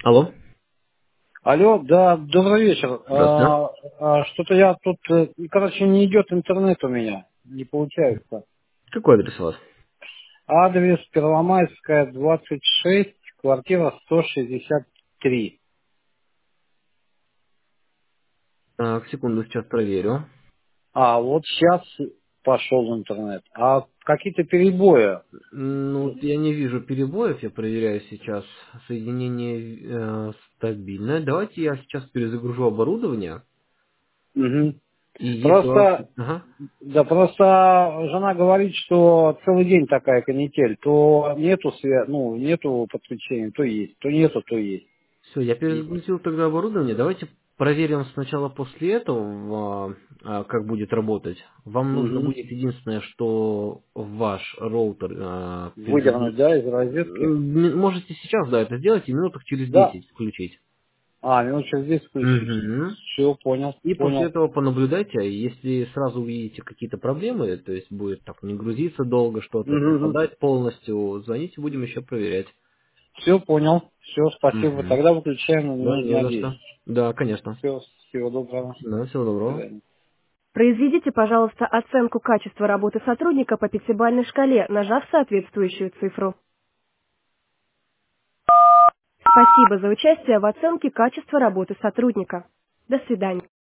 Алло, Алло, да, добрый вечер. здравствуйте. Что-то я тут, короче, не идет интернет у меня, не получается. Какой адрес у вас? Адрес Первомайская, 26, квартира 163. Так, секунду, сейчас проверю. Вот сейчас пошел интернет. А какие-то перебои? Ну, вот я не вижу перебоев, я проверяю сейчас. Соединение стабильное. Давайте я сейчас перезагружу оборудование. Мгм. И если у вас... Просто, Ага. да, просто жена говорит, что целый день такая канитель, то нету ну, нету подключения, то есть, то нету, то есть. Все, я И- перезагрузил тогда оборудование. Давайте проверим сначала после этого, как будет работать. Вам нужно Мгм. будет единственное, что ваш роутер Выдернуть, да, из розетки? можете сейчас, да, это сделать и минутах через Да. 10 включить. Минут через 10 включить. Мгм. Все, понял, И после понял. этого понаблюдайте, а если сразу увидите какие-то проблемы, то есть будет так не грузиться долго что-то, пропадать полностью, звоните, будем еще проверять. Все, понял. Все, спасибо. Мгм. Тогда выключаем на Да, минут не на за 10. что. Да, конечно. Все, всего доброго. Да, всего До доброго. свидания. Произведите, пожалуйста, оценку качества работы сотрудника по пятибалльной шкале, нажав соответствующую цифру. Спасибо за участие в оценке качества работы сотрудника. До свидания.